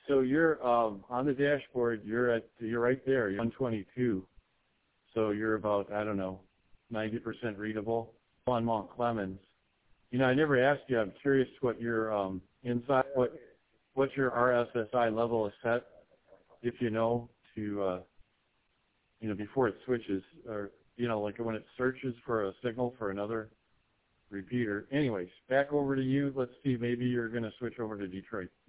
So you're on the dashboard. You're right there. You're 122. So you're about, I don't know, 90% readable on Mount Clemens. You know, I never asked you. I'm curious what your what your RSSI level is set, if you know, to you know, before it switches, or you know, like when it searches for a signal for another repeater. Anyways, back over to you. Let's see. Maybe you're going to switch over to Detroit.